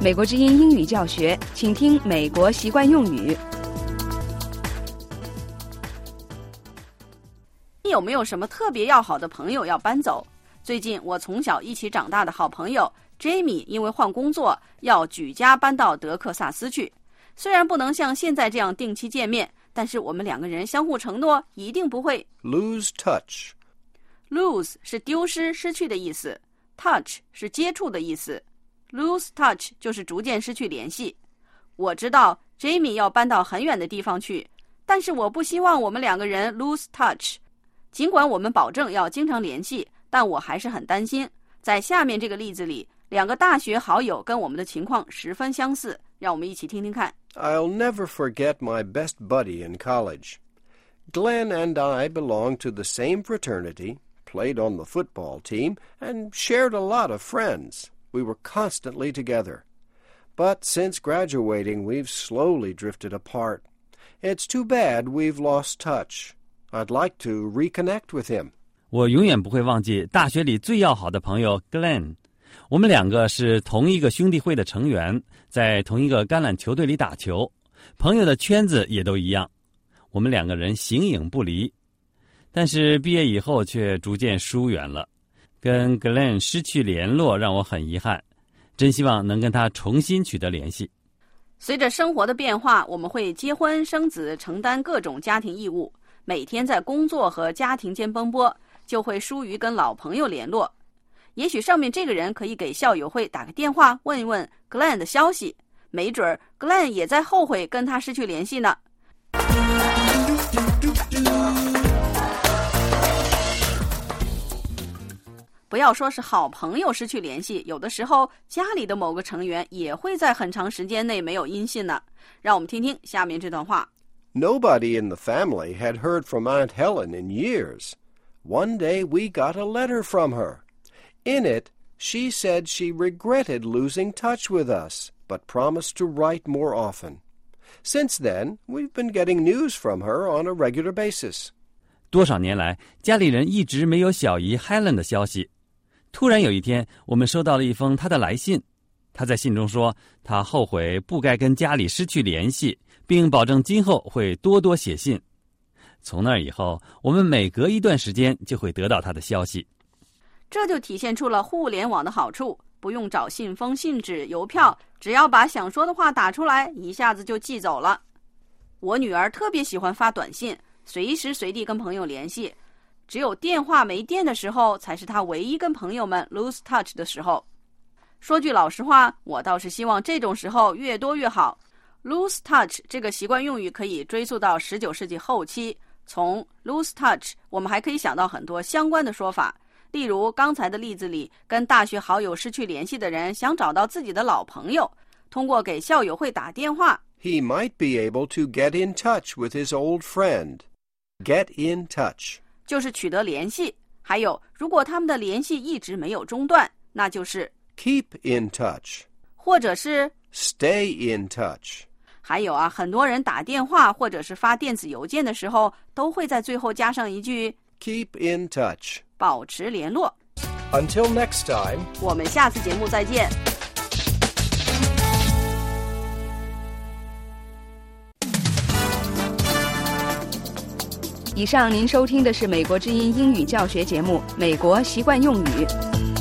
美国之音英语教学，请听美国习惯用语。 你有没有什么特别要好的朋友要搬走？最近我从小一起长大的好朋友 Jamie 因为换工作要举家搬到德克萨斯去。虽然不能像现在这样定期见面，但是我们两个人相互承诺一定不会 lose touch. Lose 是丢失失去的意思， touch 是接触的意思， lose touch 就是逐渐失去联系。我知道 Jamie 要搬到很远的地方去，但是我不希望我们两个人 lose touch。尽管我们保证要经常联系，但我还是很担心。在下面这个例子里，两个大学好友跟我们的情况十分相似，让我们一起听听看。 I'll never forget my best buddy in college. Glenn and I belonged to the same fraternity, played on the football team, and shared a lot of friends. We were constantly together. But since graduating, we've slowly drifted apart. It's too bad we've lost touch.I'd like to reconnect with him. 我永远不会忘记大学里最要好的朋友 Glenn。 我们两个是同一个兄弟会的成员，在同一个橄榄球队里打球，朋友的圈子也都一样。我们两个人形影不离，但是毕业以后却逐渐疏远了。跟 Glenn 失去联络让我很遗憾，真希望能跟他重新取得联系。 随着生活的变化，我们会结婚生子，承担各种家庭义务，每天在工作和家庭间奔波，就会疏于跟老朋友联络。也许上面这个人可以给校友会打个电话，问一问 Glenn 的消息，没准 Glenn 也在后悔跟他失去联系呢。不要说是好朋友失去联系，有的时候家里的某个成员也会在很长时间内没有音信呢。让我们听听下面这段话。 Nobody in the family had heard from Aunt Helen in years. One day we got a letter from her. In it, she said she regretted losing touch with us, but promised to write more often. Since then, we've been getting news from her on a regular basis. 多少年来，家里人一直没有小姨 Helen 的消息。突然有一天，我们收到了一封她的来信。她在信中说，她后悔不该跟家里失去联系，并保证今后会多多写信。从那以后，我们每隔一段时间就会得到她的消息。 这就体现出了互联网的好处，不用找信封、信纸、邮票，只要把想说的话打出来，一下子就寄走了。我女儿特别喜欢发短信，随时随地跟朋友联系，只有电话没电的时候，才是她唯一跟朋友们 lose touch 的时候。说句老实话，我倒是希望这种时候越多越好。lose touch 这个习惯用语可以追溯到19世纪后期，从 lose touch 我们还可以想到很多相关的说法。例如刚才的例子里，跟大学好友失去联系的人想找到自己的老朋友，通过给校友会打电话。 He might be able to get in touch with his old friend. Get in touch 就是取得联系，还有如果他们的联系一直没有中断，那就是 keep in touch 或者是 stay in touch。 还有啊，很多人打电话或者是发电子邮件的时候，都会在最后加上一句 keep in touch， 保持联络。 Until next time， 我们下次节目再见。 以上您收听的是美国之音英语教学节目《美国习惯用语》。